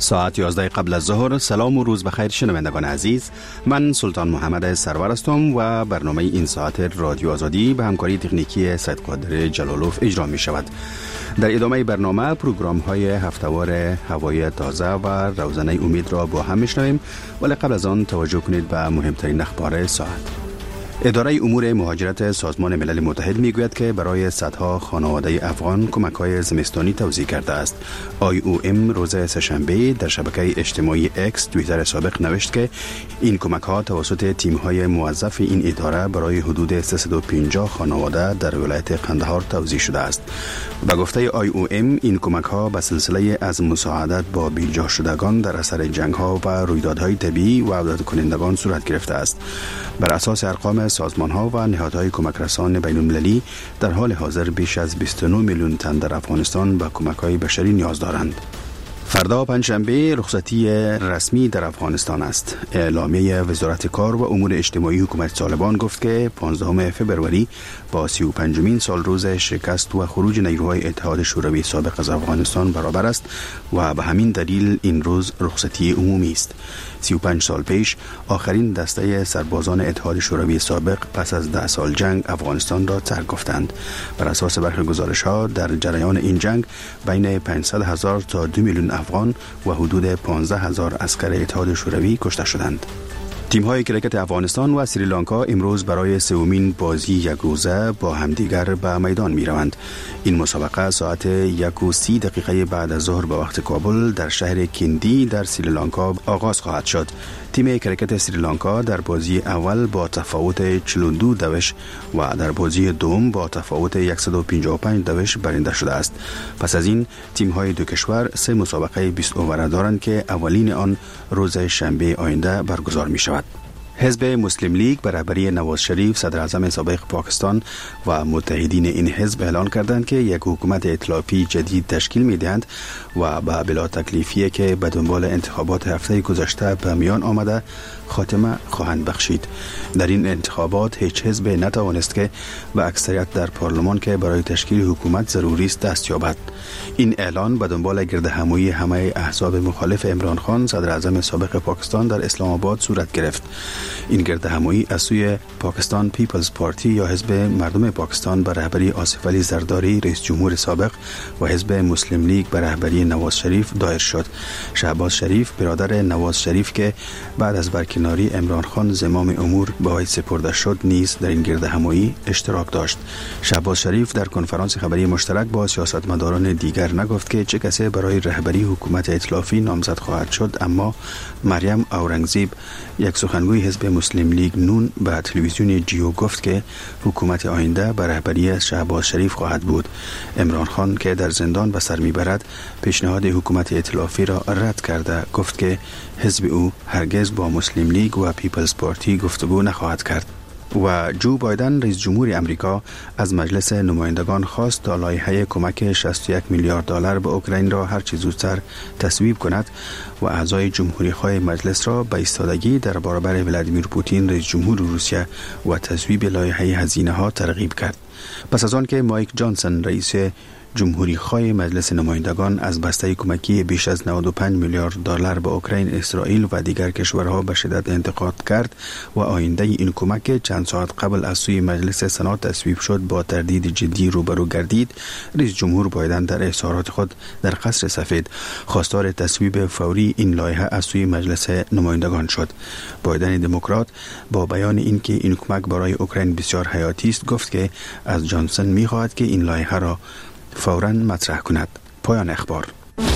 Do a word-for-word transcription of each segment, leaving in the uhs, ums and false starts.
ساعت یازده قبل از ظهر. سلام و روز بخیر شنوندگان عزیز، من سلطان محمد سرور هستم و برنامه این ساعت رادیو آزادی به همکاری تکنیکی سید قادر جلالوف اجرا می شود. در ادامه برنامه پروگرام های هفته‌وار هوای تازه و روزنه امید را با هم میشنویم، ولی قبل از آن توجه کنید به مهمترین اخبار ساعت. اداره امور مهاجرت سازمان ملل متحد میگوید که برای صدها خانواده افغان کمک‌های زمستانی توزیع کرده است. آی او ام روز سه‌شنبه در شبکه اجتماعی اکس توییتر سابق نوشت که این کمک‌ها توسط تیم‌های موظف این اداره برای حدود سیصد و پنجاه خانواده در ولایت قندهار توزیع شده است. به گفته آی او ام این کمک‌ها به سلسله از مساعدت با بی‌جا شدگان در اثر جنگ‌ها و رویدادهای طبیعی و عودت کنندگان صورت گرفته است. بر اساس ارقام سازمان‌ها و نهادهای کمک رسان بین‌المللی در حال حاضر بیش از بیست و نه میلیون تن در افغانستان به کمک‌های بشری نیاز دارند. فردا پنجشنبه رخصتی رسمی در افغانستان است. اعلامیه وزارت کار و امور اجتماعی حکومت طالبان گفت که پانزدهم فوریه با سی و پنجمین سال روز شکست و خروج نیروهای اتحاد شوروی سابق از افغانستان برابر است و به همین دلیل این روز رخصتی عمومی است. سی و پنج سال پیش آخرین دسته سربازان اتحاد شوروی سابق پس از ده سال جنگ افغانستان را ترک گفتند. بر اساس برخی گزارش‌ها در جریان این جنگ بین پانصد هزار تا دو میلیون افغان و حدود پانزده هزار عسکر اتحاد شوروی کشته شدند. تیم‌های کرکت افغانستان و سریلانکا امروز برای سومین بازی یک روزه با همدیگر به میدان می‌روند. این مسابقه ساعت یک و سی دقیقه بعد از ظهر به وقت کابل در شهر کندی در سریلانکا آغاز خواهد شد. تیم کرکت سریلانکا در بازی اول با تفاوت چهل و دو دوش و در بازی دوم با تفاوت صد و پنجاه و پنج دوش برنده شده است. پس از این تیم‌های دو کشور سه مسابقه بیست اووره دارند که اولین آن روز شنبه آینده برگزار می‌شود. حزب مسلم لیگ به رهبری نواز شریف صدر اعظم سابق پاکستان و متحدین این حزب اعلان کردند که یک حکومت ائتلافی جدید تشکیل می‌دهند و به بلا تکلیفی که به دنبال انتخابات هفته گذشته به میان آمده خاتمه خواهند بخشید. در این انتخابات هیچ حزب نتوانست که به اکثریت در پارلمان که برای تشکیل حکومت ضروری است دست یابد. این اعلان به دنبال گردهمایی همه احزاب مخالف عمران خان صدر اعظم سابق پاکستان در اسلام آباد صورت گرفت. این گردهمایی از سوی پاکستان پیپلز پارتی یا حزب مردم پاکستان به رهبری آصف علی زرداری رئیس جمهور سابق و حزب مسلم لیگ به رهبری نواز شریف دایر شد. شهباز شریف برادر نواز شریف که بعد از برکناری عمران خان زمام امور به وی سپرده شد نیز در این گردهمایی اشتراک داشت. شهباز شریف در کنفرانس خبری مشترک با سیاستمداران دیگر نگفت که چه کسی برای رهبری حکومت ائتلافی نامزد خواهد شد، اما مریم اورنگزیب یک سخنگوی حزب مسلم لیگ نون به تلویزیون جیو گفت که حکومت آینده به رهبری شهباز شریف خواهد بود. عمران خان که در زندان به سر میبرد پیشنهاد حکومت ائتلافی را رد کرده گفت که حزب او هرگز با مسلم لیگ و پیپلز پارتی گفتگو نخواهد کرد. و جو بایدن رئیس جمهور امریکا از مجلس نمایندگان خواست تا لایحه کمک شصت و یک میلیارد دلار به اوکراین را هر چه زودتر تصویب کند و اعضای جمهوری خواه مجلس را به ایستادگی در برابر ولادیمیر پوتین رئیس جمهور روسیه و تصویب لایحه هزینه ها ترغیب کرد. پس از آن که مایک جانسون رئیس جمهوری خواه مجلس نمایندگان از بسته کمکی بیش از نود و پنج میلیارد دلار به اوکراین، اسرائیل و دیگر کشورها به شدت انتقاد کرد و آینده این کمک چند ساعت قبل از سوی مجلس سنا تصویب شد با تردید جدی روبرو گردید، رئیس جمهور بایدن در اظهارات خود در قصر سفید خواستار تصویب فوری این لایحه از سوی مجلس نمایندگان شد. بایدن دموکرات با بیان اینکه این کمک برای اوکراین بسیار حیاتی است گفت که از جانسون می‌خواهد که این لایحه را فوراً مطرح کند. پایان اخبار.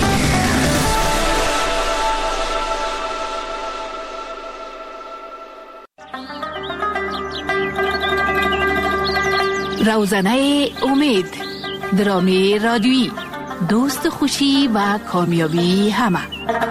روزنه امید، درامی رادیویی، دوست خوشی و کامیابی همه.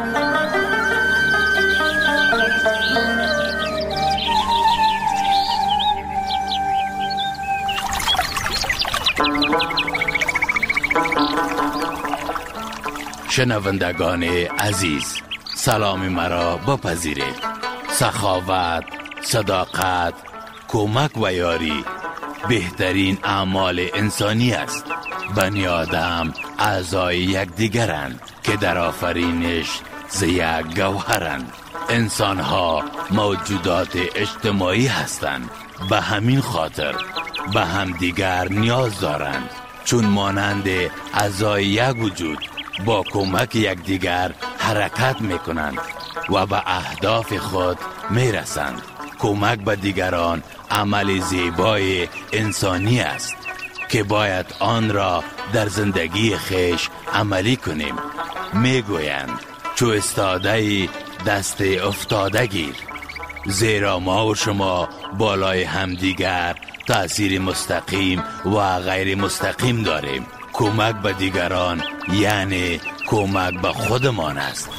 شنوندگان عزیز، سلام مرا بپذیرید. سخاوت، صداقت، کمک و یاری بهترین اعمال انسانی است. بنی آدم اعضای یکدیگرند که در آفرینش ز یک گوهرند. انسان ها موجودات اجتماعی هستند، به همین خاطر به همدیگر نیاز دارند، چون مانند اعضای یک وجود با کمک یکدیگر حرکت میکنند و به اهداف خود میرسند. کمک به دیگران عمل زیبای انسانی است که باید آن را در زندگی خیش عملی کنیم. میگویند چو استاده دست افتاده گیر، زیرا ما و شما بالای همدیگر تأثیر مستقیم و غیر مستقیم داریم. کمک به دیگران یعنی کمک به خودمان است.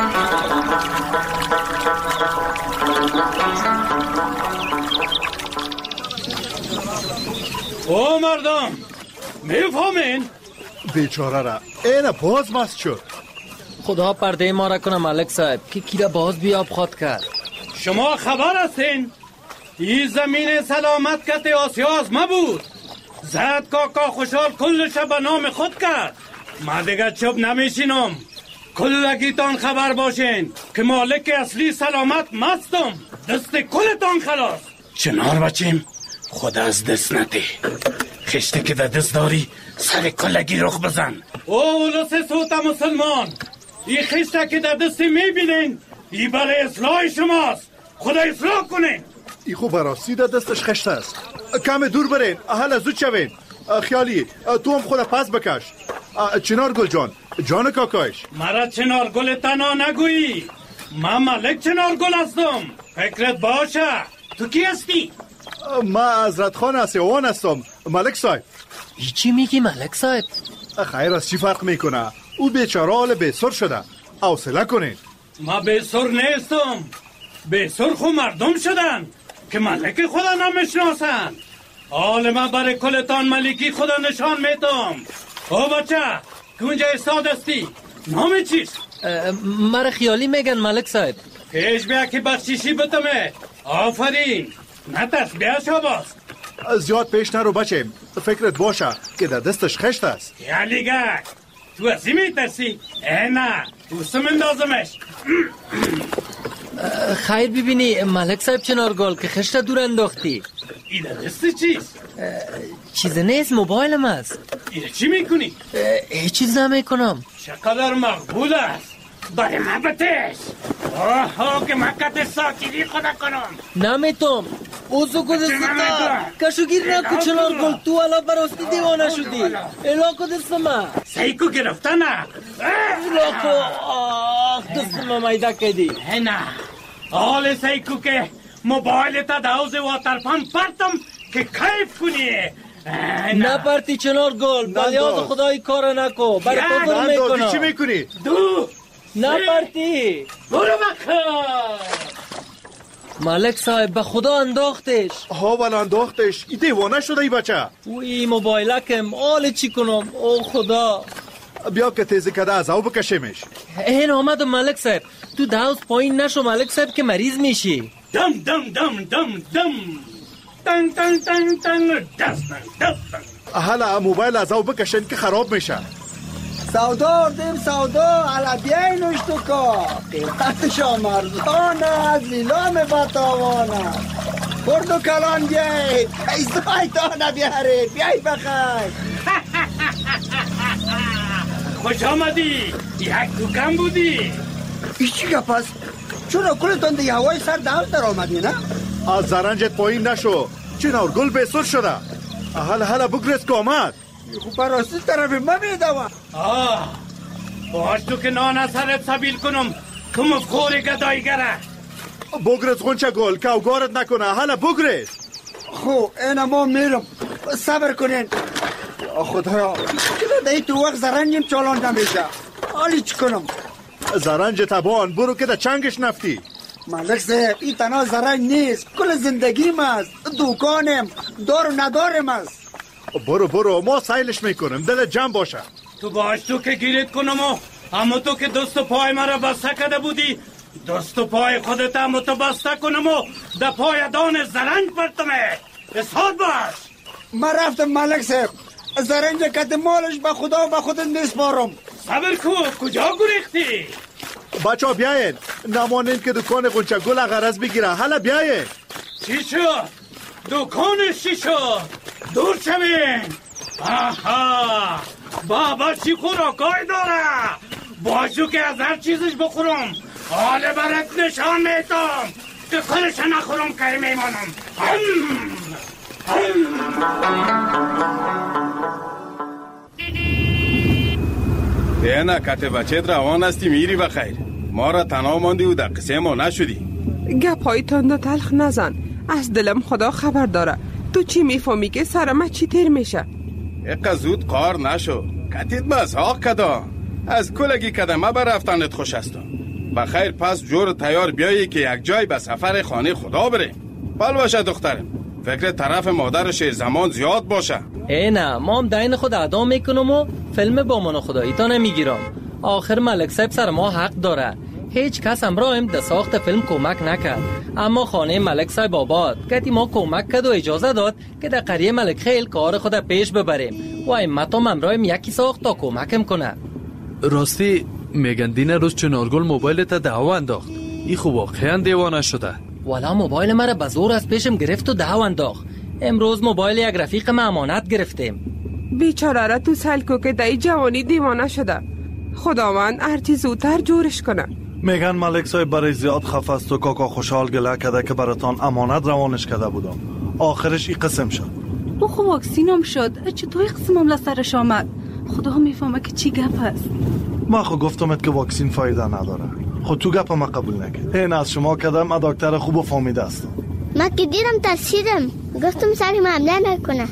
او مردم میفهمین؟ بیچاره را این باز مست شد. خدا پرده ما را کنه ملک صاحب که کی را باز بیاب خواد کرد. شما خبر هستین؟ این زمین سلامت کت آسیا از ما بود. زد کاکا خوشحال کلش به نام خود کرد. ما دیگه چوب نمیشینم. کلگیتان خبر باشین که مالک اصلی سلامت مستم. دست کلتان خلاص. چنار بچیم خود از دست نده. خشته که در دست داری سر کلگی رخ بزن. او اولوس سوتا مسلمان، این خشته که در دستی میبینین ای برای اصلاح شماست. خدا اصلاح کنین. ای خوب براستی در دستش خشته است. کم دور برین، احل زود شوین. خیالی تو هم خود پس بکش. چنار گل جان، جان کاکایش. مرا چنار گل تنها نگویی، من ملک چنار گل هستم. فکرت باشه. تو کی هستی؟ ما حضرت خان اسیوان هستم ملک صاحب. چی میگی ملک صاحب؟ خیر از چی فرق میکنه؟ او بیچاره حال بیسر شده. حوصله کنین. ما بیسر نیستم. بیسر خو مردم شدن که ملک خدا نمیشناسن. حال ما برای کلتان ملکی خدا نشان میدم. او بچه کنجا استاد هستی؟ نام چیست؟ مرا خیالی میگن ملک صاحب. پیش بیا که بخشیشی بتمه. آفرین. نترس بیا شاباس. زیاد پیش نرو بچه. فکرت باشه که در دستش خشت است. یالیگک تو ازی میترسی؟ اه نه دوستم اندازمش. خیر ببینی ملک صاحب چنار گل که خشت دور انداختی. ایده دستی چیست؟ چیز نیست، موبایلم است. ایده چی میکنی؟ هیچ چیز نمیکنم. چقدر مقبول است. برای من بتش. آه که مکت ساکیری خدا کنم. نمیتم. اوزو کدستا کشوگیر نکو چنار گل. تو الان براستی دیوانه شدی. الا کدستما سیکو گرفتنه. الا کو آخ دستما میده کدی. نه حال سیکو که موبایل تا دوز واترپان پرتم که کیف کنی. نه پرتی چنار گل. بلیاز خدای کار نکو. برای خودم میکنم. چی میکنی؟ دو نه پرتی برو بکن. ملک صاحب به خدا انداختش. ها ولی انداختش. ای دیوانه شده ای بچه. اوی موبایلکم آل چی کنم. او خدا. بیا که تیزی کده از او بکشیمش. این آمد ملک صاحب. تو داوز پایین نشو ملک صاحب که مریض میشی. دم دم دم دم دم تن تن تن تن دست دست. حالا موبایل از او بکشین که خراب میشه. سودا آردیم سودا علا بیاینوش تو کا قیمتشا مرزانه زیلام بطاوانه خورد و کلان بیای ایزای دانه بیاره بیای بخیر. خوش آمدی. یک دوکم بودی. ایچی که پس چون کلتون دیگه هوای سر داوز در آمدی نه؟ از زرنجت پایین نشو. چنار گل بیسر شده. حالا حالا بگرس که آمد. خوب براستی طرف ما میدوم. آه باش تو که نان سرت سبیل کنم تو مفخور گدایگره. بگرس غنچه گل که اوگارت نکنه. حالا بگرس. خب اینا ما میرم. صبر کنین. خدایا دایی تو وقت زرنجیم چالان نمیشه. حالی چی کنم؟ زرنج تبان برو که در چنگش نفتی. ملک صاحب این تنها زرنج نیست. کل زندگیم است. دوکانم دار و ندارم است. برو برو ما سایلش میکنم. دل جمع باشه. تو باش تو که گیرت کنم و اما تو که دست و پای مرا بسته کده بودی دست و پای خودت هم تو بسته کنم و در پای دان زرنج پرتمه. اصحاد باش. من رفتم ملک صاحب. زرنج کت مالش به خدا و به خودت نیسپارم. صبر کو کجا گریختی؟ بچه ها بیاین، نمانین که دکان غنچه گل غرض بگیره. حالا بیاین. چی شد؟ دکانش چی شد؟ دور شوین. آها، بابا چی خوراکای داره؟ باشو که از هر چیزش بخورم. حال برات نشان میدم که خودش نخورم که میمانم. دینا کته بچه روان هستی میری بخیر. ما را تنها ماندی و در قصه ما نشدی. گپای تند و تلخ نزن. از دلم خدا خبر داره. تو چی میفهمی که سرم چی تیر میشه؟ اقا زود قار نشو. کتید بس حاق کدا. از کلگی کدمه برفتنت خوش هستم. بخیر پس جور تیار بیایی که یک جای به سفر خانه خدا بریم. بل باشه دخترم. فکر طرف مادر شیر زمان زیاد باشه. ای نه، ما هم دین خود ادا میکنم و فیلم با من خدایی تا نمیگیرم. آخر ملک صاحب سر ما حق داره. هیچ کس امرایم در ساخت فیلم کمک نکرد، اما خانه ملک صاحب آباد کتی ما کمک کرد و اجازه داد که در قریه ملک خیل کار خود پیش ببریم و ایمتام امرایم یکی ساخت تا کمکم کنه. راستی میگن دین روز چنارگل موبایلت دهو انداخت. ای خوب واقعا دیوانه شده. والا موبایل مرا به زور از پیشم گرفت و دهو انداخت. امروز موبایل یک رفیق ما امانت گرفتیم. بیچاره را تو سلکو که دای جوانی دیوانه شده. خداوند هرچی زودتر جورش کنه. میگن ملک صاحب برای زیاد خفه است و کاکا خوشحال گله کده که براتان امانت روانش کده بودم. آخرش ای قسم شد. او خب واکسینم شد. چطور قسمم لسرش آمد؟ خدا میفهمه که چی گپ است. ما خو گفتمت که واکسین فایده نداره. خود تو گپ ما قبول نکرد. این از شما کدم ما دکتر خوب و فهمیده هستم. ما که دیدم ترسیدم. گفتم سری ما حمله نکنه.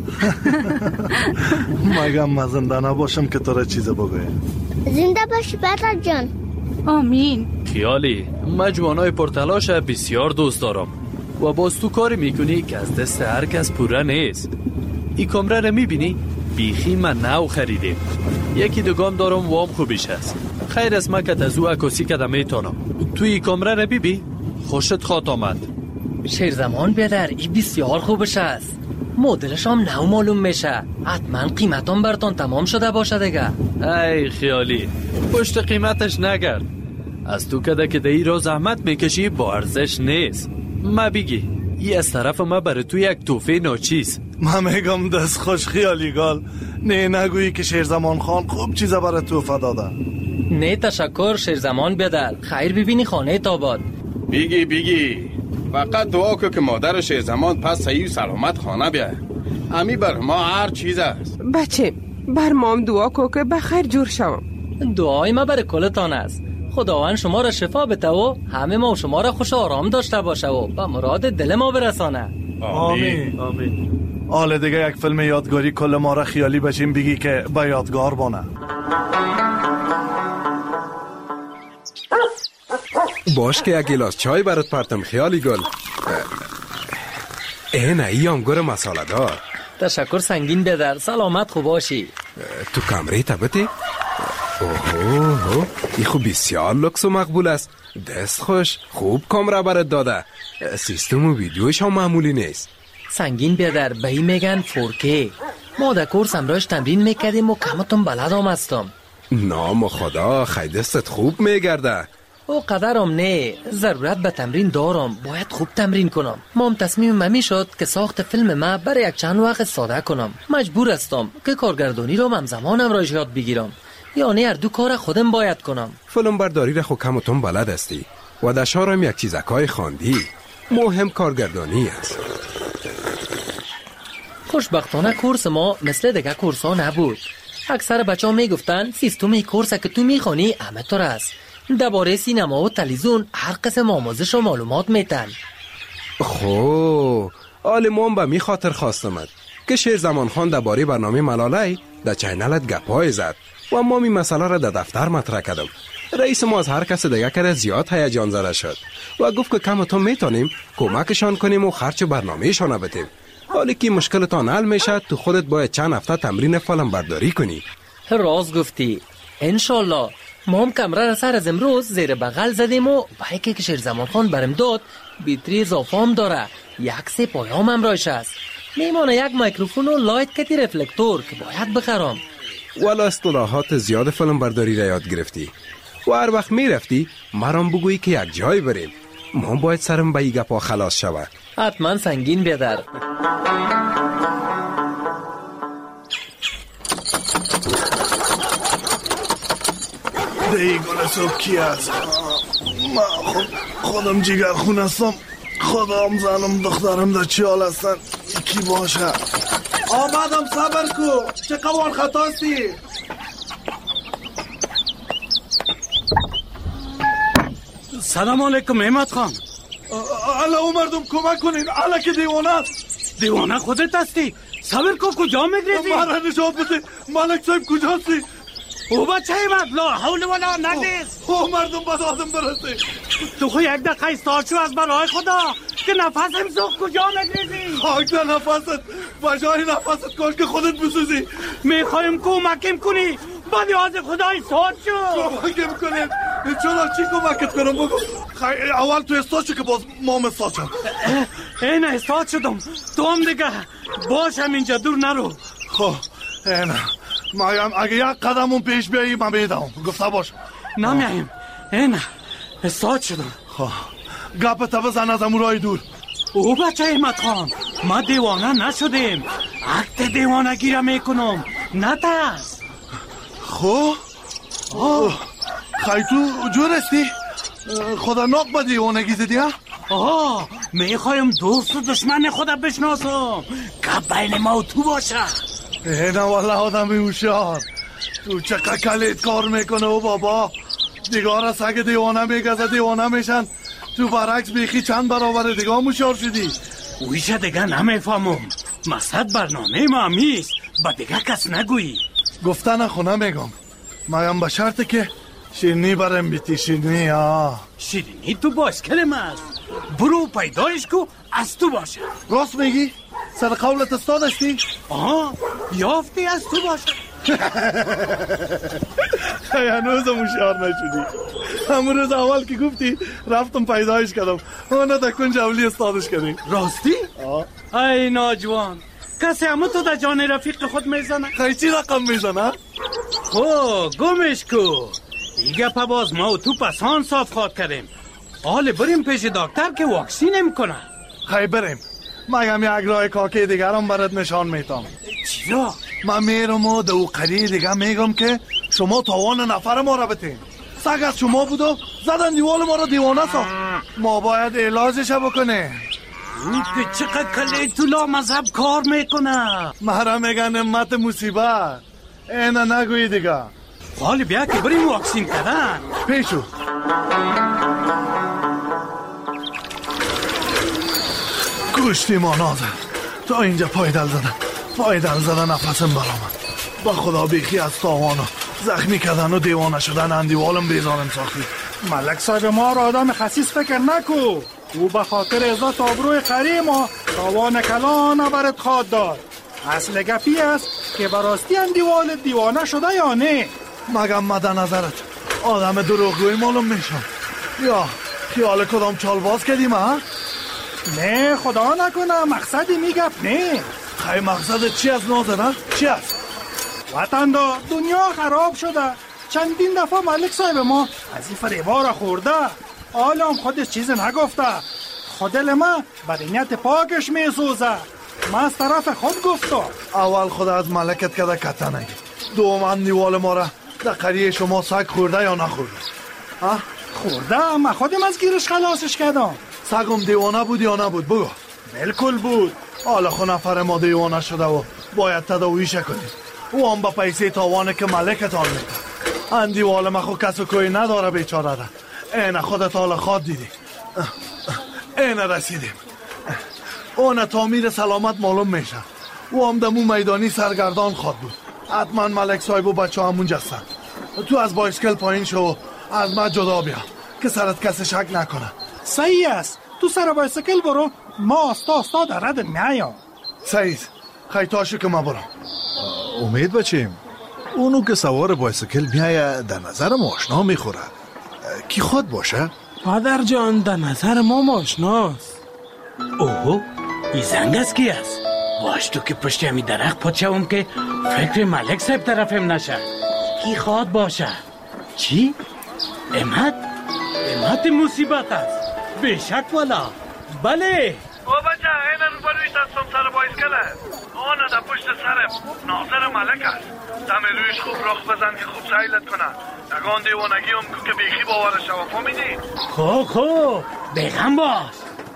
مگم ما زنده نباشم که تو را چیز بگویم. زنده باشی برادر جان. آمین. خیالی، من جوانای پرتلاش بسیار دوست دارم و باز تو کاری میکنی که از دست هر کس پوره نیست. این کامره رو میبینی؟ بیخی من نو خریدیم. یکی دوگام دارم وام خوبیش هست. خیر از من که از او عکاسی کدم میتونم. تو این کامره رو بیبی؟ خوشت خواد آمد. شیر زمان بیادر، این بسیار خوبش است. مدلش هم نو معلوم میشه. حتما قیمتان برتان تمام شده باشه دیگه. ای خیالی، پشت قیمتش نگرد. از تو کده که دهی را زحمت میکشی با ارزش نیست. ما بگی ای از طرف ما برای تو یک توفه ناچیز. من میگم دست خوش خیالی گال. نه نگویی که شیرزمان خان خوب چیزا برای توفه داده. نه تشکر شیرزمان بیادر. خیر ببینی خانه تاباد. بیگی بیگی فقط دعا که که مادر شیرزمان پس صحیح سلامت خانه بیاد. امی بر ما هر چیز است. بچه بر مام دعا کو که بخیر جور شوم. دعای ما برای کلتان است. خداوند شما را شفا بده و همه ما و شما را خوش آرام داشته باشه و به مراد دل ما برسانه. آمین آمین. آله دیگه یک فیلم یادگاری کل ما را خیالی بچیم بگی که با یادگار بانه. باش که یک گلاس چای برات پرتم خیالی گل. اینه ایام گره مساله دار. تشکر سنگین بیادر. سلامت خوب باشی. تو کمره تبتی؟ اوه ای خوب بسیار لکس و مقبول است. دست خوش خوب کامره برات داده. سیستم و ویدیوش هم معمولی نیست. سنگین بیادر به این میگن فورکی. ما در کورس امراش تمرین میکردیم و کمتون بلد هم هستم. نام خدا خیلی دستت خوب میگرده. او قدرم نه، ضرورت به تمرین دارم. باید خوب تمرین کنم. ما هم تصمیم ممی شد که ساخت فیلم ما برای یک چند وقت ساده کنم. مجبور هستم که کارگردانی رو همزمان امراش یاد بگیرم. یعنی هر دو کار خودم باید کنم. فیلم برداری را خود کمتون بلد هستی و دشارم یک چیزکای خواندی. مهم کارگردانی است. خوشبختانه کورس ما مثل دیگه کورس ها نبود. اکثر بچه ها می گفتن سیستم کورس که تو می خوانی همه طور است. درباره سینما و تلویزیون هر قسم آموزش و معلومات میتن. خو آلمان به می خاطر خواستمد که شیر زمان خان درباره برنامه ملاله در چینلت گپای زد و ما می مسئله را در دفتر مطرح کردم. رئیس ما از هر کس دیگه کرده زیاد هیجان زده شد و گفت که کمتون میتونیم کمکشان کنیم و خرچ برنامهشان بدیم. حالی که مشکلتان حل میشه تو خودت باید چند هفته تمرین فیلم برداری کنی. راست گفتی. انشالله. ما هم کمره را سر از امروز زیر بغل زدیم و بایکی که شیرزمان خان برم داد بیتری اضافه هم داره. یک سه پایام هم رایش است. میمانه یک میکروفون و لایت کتی رفلکتور که باید بخرم. والا اصطلاحات زیاد فیلم برداری را یاد گرفتی. و هر وقت میرفتی مرام بگویی که یک جای بریم. ما باید سرم به این گپا خلاص شود. حتما سنگین بیادر. دی گل صبح کی است؟ من خود خودم جگر خون هستم. خودم زنم دخترم در چی حال هستن؟ یکی باشه. آمدم صبر کو. چه قوان خطاستی؟ سلام علیکم احمد خان. الا او مردم کمک کنین. الا که دیوانه است. دیوانه خودت هستی؟ صبر کو. کجا میگریزی؟ مرا نجات بده. ملک صاحب کجاستی؟ او بچه احمد لا حول ولا نگریز. او مردم بد آدم برسته. تو خو یک دقیقه ایستاد شو از برای خدا که نفسم سوخت. کجا میگریزی؟ خاک در نفست. بجای نفست کاش که خودت بسوزی. میخوایم کمکم کنی. بعد از خدا ایستاد شو. کمکم کنیم. چرا چی کمکت کنم بگو. خیلی اول تو استاد شو که باز مام استاد شد. اینه استاد شدم. تو هم دیگه باشم اینجا دور نرو. خب اینه مایم اگه یک قدمون پیش بیایی من بیدم. گفته باش. نمیاییم. اینه استاد شدم. خب گپ تا بزن از امورای دور. او بچه احمد خان ما دیوانه نشدیم. عقد دیوانه گیره میکنم. نه ترس. خب خیلی تو جور استی؟ خدا ناک با دیوانگی زدی ها؟ آه میخوایم دوست و دشمن خدا بشناسم که بین ما و تو باشه. اینه والله آدمی هوشیار. تو چقدر کلیت کار میکنه و بابا دیگار از اگه دیوانه میگذه دیوانه میشن. تو برعکس بیخی چند برابر دیگه هوشیار شدی. اویشه دیگه نمیفهمم. مقصد برنامه ما همیست با دیگه کس نگویی. گفته نخونه میگم. مایم به شرطه که شیرنی برم بیتی. شیرنی ها شیرنی تو باشکل ماست. برو پیدایش کو از تو باشه. راست میگی؟ سر قولت استاد اشتی؟ آه یافتی از تو باشه. هنوزم هوشیار نشدی. همون روز اول که گفتی رفتم پیدایش کردم. اونا در کنج اولی استادش کردی. راستی؟ آه ای ناجوان کسی همون تو در جان رفیق خود میزنه؟ خیلی چی رقم میزنه؟ خو گمش کو. دیگه پا باز ما و تو پسان صاف خواد کردیم. حال بریم پیش دکتر که واکسینم کنه. خیلی بریم. مگم یک راه کاکی دیگرم برات نشان میتام. چرا؟ من میرم و دو قریه دیگه میگم که شما تاوان نفر ما را بتین. سگ از شما بودو زدن دیوال ما را دیوانه سا. ما باید علاجش بکنه. که چقدر کلی تو لا مذهب کار میکنه. مرا میگن امت مصیبت. اینه نگوی دیگه. حالی بیا که بریم واکسین کردن. پیشو گوشتی ما نازه تا اینجا پایدل زدن. پایدل زدن نفسم برامن. با خدا بیخی از تاوانو زخمی کردن و دیوانه شدن اندیوالم بیزارم ساختی. ملک صاحب ما را آدم خسیس فکر نکو. او به خاطر عزت آبروی قری ما تاوان کلان نبرد خواد داد. اصل گپی است که براستی اندیوال دیوانه شده یا نه. مگم مده نظرت آدم دروغگوی معلوم میشم یا خیال کدام چال باز کردیم ها؟ نه خدا نکنه مقصدی میگف نه. خیلی مقصد چی از نازنه؟ چی است؟ وطن دا دنیا خراب شده. چندین دفعه ملک صاحب ما از این فریبا را خورده. حالا خودش چیز نگفته. خودل ما بدنیت پاکش میسوزه. ما از طرف خود گفتم. اول خود از ملکت کده کته نگی. دوم اندیوال ما را در قریه شما سگ خورده یا نخورده؟ ها؟ خورده ما خودم از گیرش خلاصش کردم. سگم دیوانه بود یا نبود بگو. بالکل بود. حالا خو نفر ما دیوانه شده و باید تداویش کنیم. او هم با پیسه تاوانه که ملکتان میده. اندیوال ما خو کس و کوی نداره بیچاره ده. اینه خودت حالا خواد دیدی. اینه رسیدیم. اون تعمیر سلامت معلوم میشه. او هم دمو میدانی سرگردان خواد بود. حتما ملک صاحب و بچه همون جستن. تو از بایسکل پایین شو از ما جدا بیا که سرت کسی شک نکنه. صحیح است. تو سر بایسکل برو. ما استا استا در رد میایم. صحیح. خیتاشو که ما برم. امید بچیم اونو که سوار بایسکل میایه در نظر ما آشنا میخوره. کی خود باشه؟ پدر جان در نظر ما آشناست. اوه این زنگ است کی است؟ باش تو که پشت همی درخت پد شوم که فکر ملک صاحب طرفم نشه. کی خواد باشه؟ چی؟ احمد احمد مصیبت است بیشک والا. بله او بچه اینن برویست هستم سر بایسکله آنه در پشت سرم ناظر ملک است. دم رویش خوب رخ بزن که خوب سیلت کنه. دگان دیوانگی هم که بیخی باورش شما فهمیدی؟ خوب خوب بیغم باش.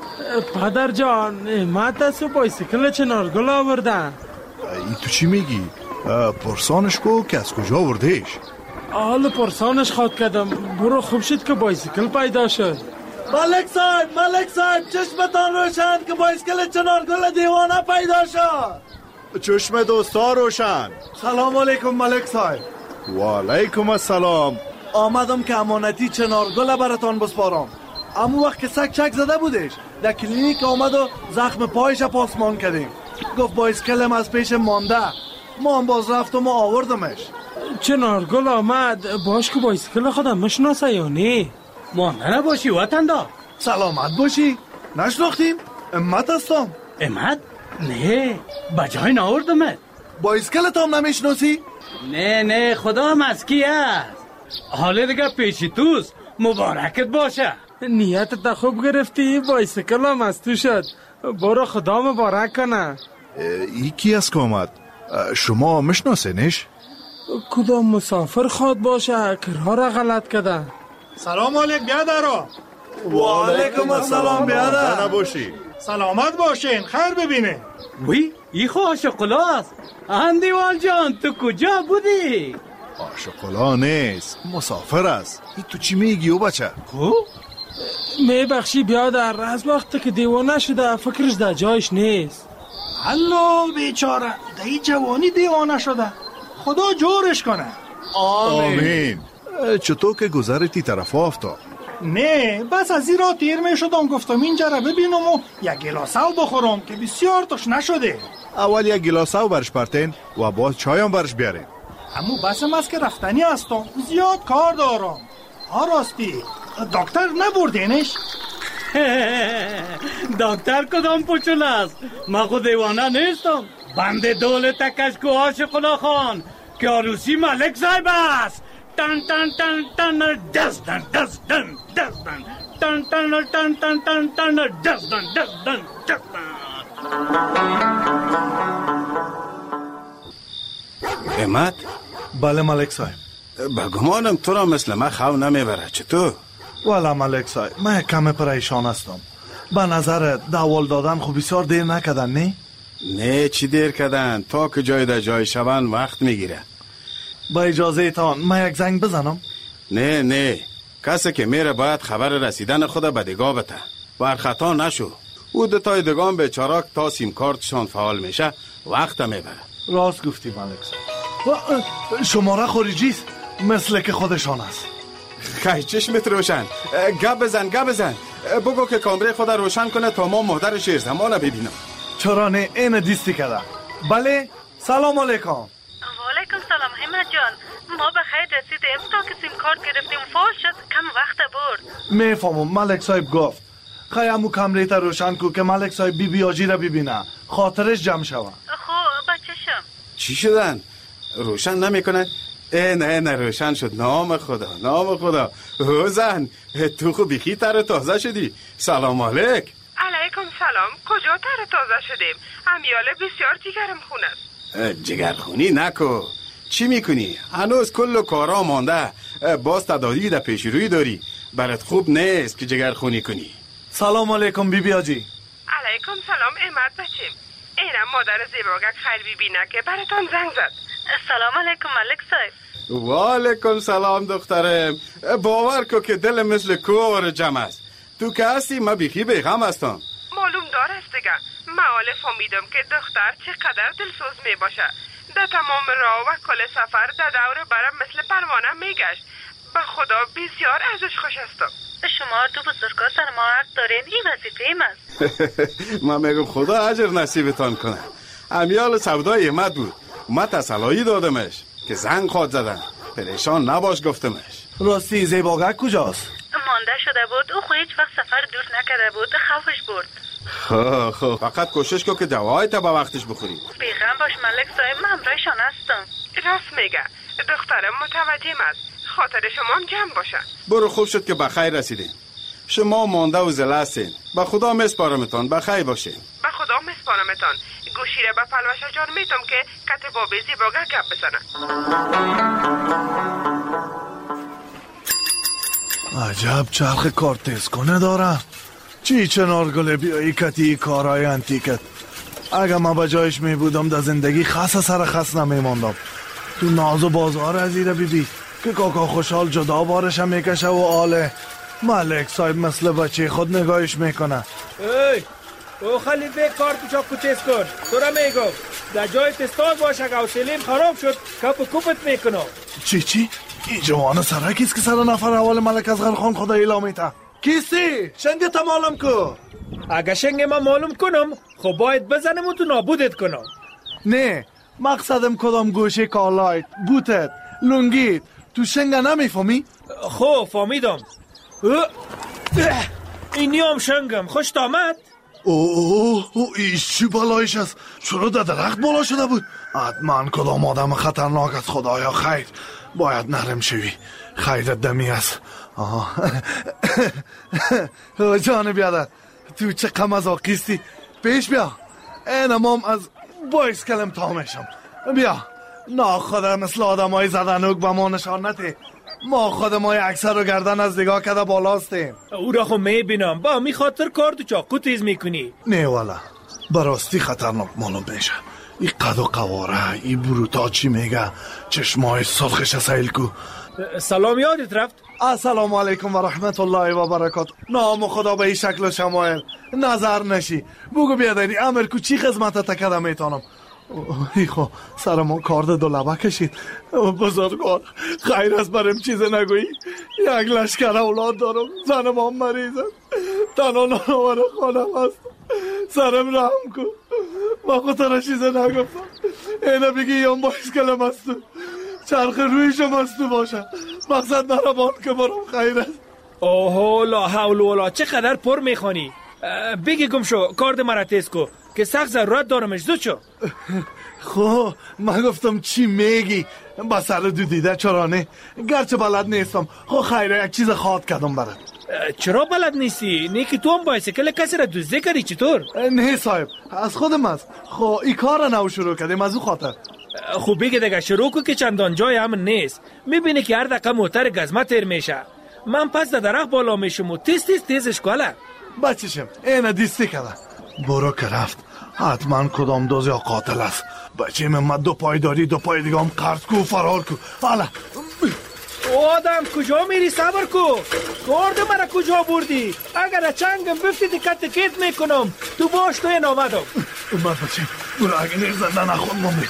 پدر جان احمد دست و بایسکل چنارگل آوردن. ای تو چی میگی؟ پرسانش کو که از کجا آوردهش؟ حال پرسانش خواد کردم. برو خوب شد که بایسکل پیدا شد. ملک صاحب ملک صاحب چشمتان روشن که بایسکل چنارگل دیوانه پیدا شد. چشم دوستا روشن. سلام علیکم ملک صاحب. و علیکم السلام. آمدم که امانتی چنارگل براتان بسپارم. اما وقت که سگ چک زده بودش در کلینیک آمد و زخم پایش پاسمان کردیم. گفت بایسکلم از پیش مانده. ما هم باز رفتم و آوردمش. چنارگل آمد باش که بایسکل خودم مشناسه یا نه؟ مانده نباشی وطن دا. سلامت باشی. نشناختیم؟ احمد هستم. احمد؟ نه بجای ناوردمت. بایسکلت هم نمیشناسی؟ نه نه خدا هم از کی است. حالا دیگه پیشی توست. مبارکت باشه. نیتت تا خوب گرفتی. بایسکل هم از تو شد. برو خدا مبارک کنه. ای کی از که آمد؟ شما مشناسینش؟ کدام مسافر خواد باشه که راه را غلط کده. سلام علیکم بیادرو. و علیکم السلام بیادر. نباشی. سلامت باشین. خیر ببینه. وی ای خو آشقلا است. اندیوال جان تو کجا بودی؟ آشقلا نیست مسافر است. ای تو چی میگی او بچه؟ کو؟ می بخشی بیادر از وقتی که دیوانه شده فکرش در جایش نیست. الله بیچاره در جوانی دیوانه شده. خدا جورش کنه. آمین, آمین. چطور که گذرتی طرف افتاد؟ نه بس از این را تیر می شدم گفتم اینجا را ببینم و یک گلاس آب بخورم که بسیار توش نشده. اول یک گلاس آب برش پرتین و باز چای هم برش بیارین. اما بسم است که رفتنی هستم زیاد کار دارم. ها راستی دکتر نبردینش؟ دکتر کدام پوچول است؟ ما خود دیوانه نیستم. بنده دولت کشکو عاشق خان که عروسی ملک صاحب است. تن تن تن تن دزدن دزدن دزدن تن تن تن تن تن تن دزدن دزدن دزدن. احمد؟ بله ملک صاحب. بگمانم تو را مثل من خو نمیبره. چطور؟ والا ملک صاحب من کم پریشان هستم. به نظر داول دادن خب بسیار دیر نکردن نه؟ نه چی دیر کردن؟ تا که جای در جای شون وقت میگیره. با اجازه تان من یک زنگ بزنم؟ نه نه کسی که میره باید خبر رسیدن خود به دگاه بته. بر خطا نشو. او دوتای دگان به چراک تا سیم کارتشان فعال میشه وقت میبره. راست گفتی ملک صاحب. شماره خارجی مثل که خودشان است. خیلی چشمت روشن. گپ بزن گپ بزن. بگو که کامره خود روشن کنه تا ما مهدر شیر زمانه ببینم. چرا نه این دیستی کرده. بله سلام علیکم. علیکم سلام احمد جان. ما به خیر رسیدیم تا که سیم کارت گرفتیم فعال شد کم وقت برد. میفهمم ملک صاحب گفت خیلی امو کمره تا روشن کو که ملک صاحب بی بی آجی را ببینه خاطرش جمع شوه. خب بچه‌شم چی شدن؟ روشن نمی کنن؟ اه نه نه روشن شد. نام خدا نام خدا. زن تو خو بیخی تر تازه شدی. سلام علیک. علیکم سلام. کجا تر تازه شدیم؟ امیاله بسیار جگرم خون است. جگرخونی نکو. چی میکنی؟ هنوز کل کارا مانده. باز تداوی در پیش روی داری. برات خوب نیست که جگرخونی کنی. سلام علیکم بی بی آجی. علیکم سلام احمد بچیم. اینم مادر زیباگک خیر بی بینه که براتان زنگ زد. سلام علیکم ملک صاحب. و علیکم سلام دخترم. باور کو که دل مثل کوه جمع است. تو که هستی ما بیخی بیغم هستم. معلوم دار است دیگه. معاله فهمیدم که دختر چقدر دلسوز می باشه. در تمام راه و کل سفر در دور برم مثل پروانه میگشت. به خدا بسیار ازش خوش هستم. شما دو بزرگا سر ما حق دارین. این وظیفه ایم است. من میگم خدا اجر نصیبتان کنه. امیال سودای احمد بود. ما تسلایی دادمش که زنگ خواد زدن. پریشان نباش گفتمش. راستی زیباگک کجاست؟ مانده شده بود. او خود هیچ وقت سفر دور نکرده بود. خوفش برد. خب خب فقط کوشش کن که دوای تا به وقتش بخوری. بیغم باش ملک صاحب. من همراهشان هستم. راست میگه. دخترم متوجهم است. خاطر شما هم جمع باشه. برو، خوب شد که بخیر رسیدین. شما مانده و زله هستین. به خدا میسپارمتان، بخیر باشین. به خدا میسپارمتان. گوشی را به پلوشا جان میتم که کت بابی زیباگه گپ بزنه. عجب چرخ کار تیز کنه دارم. چی چنار گله بیایی کتی کارهای انتیکت. اگه ما به جایش می بودم در زندگی خاص سر خاص نمی ماندم. تو ناز و بازار از ایره بی بی که کاکا خوشحال جدا بارشم میکشه و آله ملک صاحب مثل بچه خود نگاهش میکنه. ای او خلیفه کار تو چاکو تیز کن. تو را میگم در جای تستاز باشه که سلیم خراب شد کپ و کپت میکنم. چی چی؟ این جوان سرکیست که سر نفر اول ملک اصغر خان خدا ایلا میته. کیستی؟ شنگ تا معلوم کو. اگه شنگ ما معلوم کنم خب باید بزنم و تو نابودت کنم. نه مقصدم کدام گوشه کالایت بوتت لونگیت تو شنگ نمیفهمی؟ خب فهمیدم. اینی هم شنگم خوشت آمد؟ اوه او ایش چی بلایش است؟ چرا در درخت بالا شده بود؟ حتما کدام آدم خطرناک است. خدایا خیر باید نرم شوی. خیرت دمی است. جان بیادر تو چه قمزاقیستی. پیش بیا اینم هم از بایس کلم تا میشم. بیا ناخدا مثل آدم های زدنوک به ما نشان نده. ما خودمای اکثر و گردن از نگاه کده بالاستیم. او را خب میبینم با می خاطر کار تو چاقو تیز میکنی. نه والا براستی خطرناک معلوم میشه. ای قد و قواره ای بروتا چی میگه چشمای سرخش سیل کو. سلام یادت رفت؟ السلام علیکم و رحمت الله و برکات. نام خدا به این شکل و شمایل نظر نشی. بگو بیادری امر کو چی خدمت تکده میتونم. ای خو سرمون کارد دو لبه کشید. بزرگوار خیر است برم چیز نگویی. یک لشکر اولاد دارم. زنم هم مریض است. تنها نانوار خانم است. سرم رحم کن. ما خود را چیز نگفتم. اینه بگی یم باید کلم است. چرخ رویشم است باشه. مقصد نربان که برام خیر است. اوه لا حول ولا چقدر پر میخوانی. بگی گم شو کارد مرا تیز کو که سخت ضرورت دارمش. زود شو. خو من گفتم چی میگی با سر دو دیده چرانه گرچه بلد نیستم. خو خیره یک چیز خواد کردم برد. چرا بلد نیستی؟ نه که تو هم بایسکل کسی را دزدی کردی چطور؟ نه صاحب از خودم است. خو این کار را نو شروع کردیم از او خاطر. خوب بگه دیگه شروع کو که چندان جای امن نیست. میبینی که هر دقیقه موتر گزمه تیر میشه. من پس در درخت بالا میشم و تیز تیز تیزش کاله. بچشم اینه دیستی کرده. برو که رفت حتما کدام دوز یا قاتل است. بچه من دو پای داری دو پای دیگه هم قرد کو فرار کو. حالا آدم کجا میری؟ صبر کو. کارد مرا کجا بردی؟ اگر چنگم بفتی دکت کت میکنم. تو باش تو این آمدم. اومد بچه برو اگه نیر زنده نخون مونده.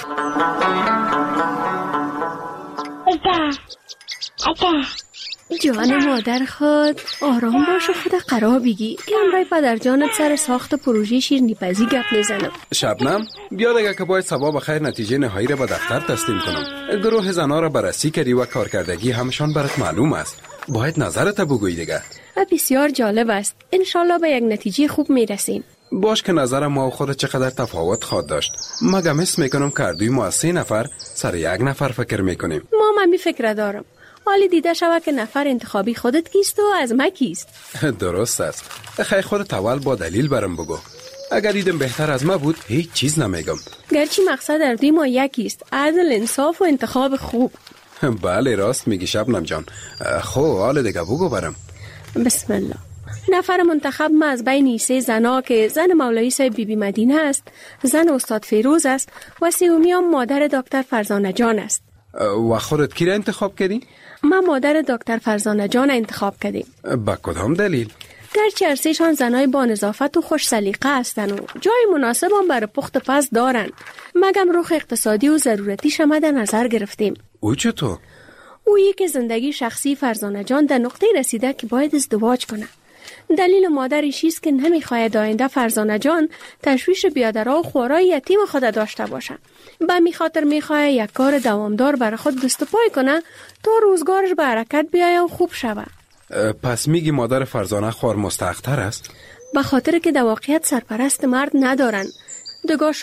جان مادر خود آرام باش و خود قرار بگی که امرای پدر جانت سر ساخت پروژه شیرنی پزی گپ میزنم. شبنم بیا دیگه که باید صبح بخیر نتیجه نهایی را به دفتر تسلیم کنم. گروه زنا را بررسی کردی و کارکردگی همشان برات معلوم است. باید نظرت بگویی دیگه. بسیار جالب است. انشالله به یک نتیجه خوب میرسیم. باش که نظر ما و خود چقدر تفاوت خواهد داشت. مگه حس میکنم که دوی ما از سه نفر سر یک نفر فکر میکنیم. ما من می فکر دارم. حالی دیده شود که نفر انتخابی خودت کیست و از ما کیست. درست است. خیلی خودت اول با دلیل برم بگو. اگر دیدم بهتر از ما بود هیچ چیز نمیگم. گرچه مقصد در دوی ما یکیست. عدل، انصاف و انتخاب خوب. بله راست میگی شبنم جان. خب حال دیگه بگو برم. بسم الله. نفر منتخب ما از بین سه زنا که زن مولوی صاحب بی بی مدینه است، زن استاد فیروز است و سومی هم مادر دکتر فرزانه جان است. و خودت کی را انتخاب کردی؟ ما مادر دکتر فرزانه جان انتخاب کردیم. با کدام دلیل؟ گرچه ارسیشان زنای با نظافت و خوش سلیقه هستند و جای مناسب هم برای پخت پز دارند، مگم رخ اقتصادی و ضرورتی شما در نظر گرفتیم. او چطور؟ او یک زندگی شخصی فرزانه جان در نقطه رسیده که باید ازدواج کنه. دلیل مادرش است که نمیخواهد آینده فرزانه جان تشویش بیادرها و خوارای یتیم خود داشته باشه. به می خاطر میخواهد یک کار دوامدار برای خود دست پای کنه تا روزگارش به حرکت بیاید و خوب شود. پس میگی مادر فرزانه خوار مستحق‌تر است؟ به خاطر که در واقعیت سرپرست مرد ندارن. دگاه